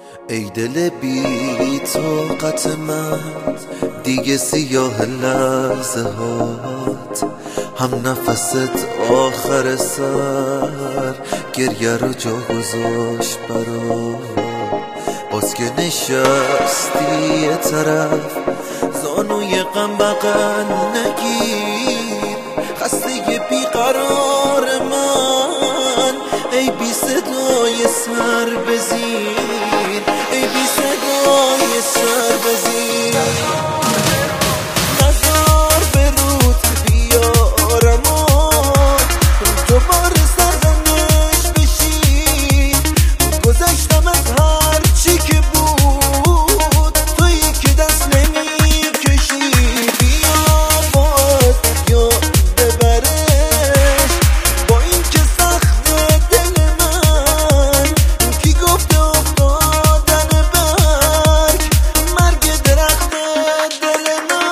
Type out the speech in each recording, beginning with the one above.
ای دل بی طاقت من، دیگه سیاه لحظه هات، هم نفست آخر سر گریه رو جا گذاشت برات. باز که نشستی یه طرف، زانوی غم بغل نگیر، خسته بیقرار من، ای بی صدای سر بزیر، ای بی صدای سر بزیر. نظر به رود بیارم دوباره سرزنش بشی، گذشتم از هر چی که بود، تویی که دست نمیکشی. بیا باید یاد ببرش، با این که سخت دل من، کی گفته افتادن برگ مرگ درخت دل من.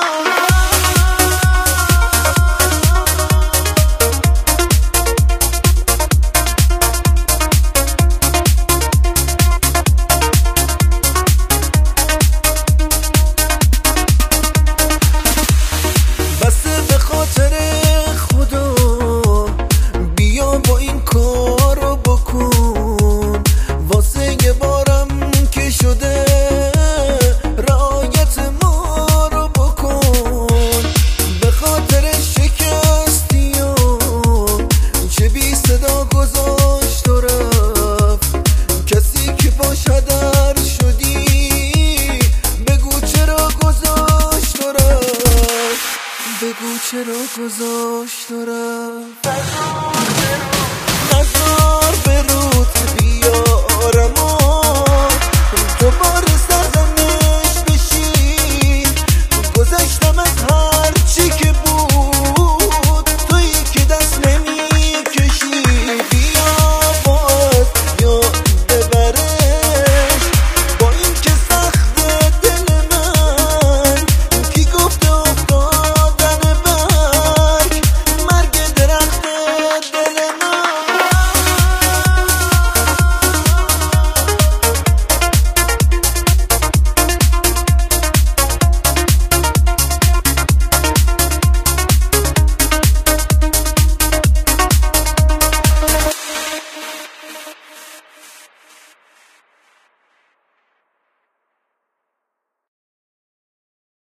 بسه به خاطر خدا، بیا با این کارو بکن، واسه یه بارم که شده رعایت ما رو بکن. به خاطر شکستی و چه بی صدا گذاشت و رفت، کسی که باش هدر شدی، بگو چرا گذاشت و رفت، بگو چرا گذاشت و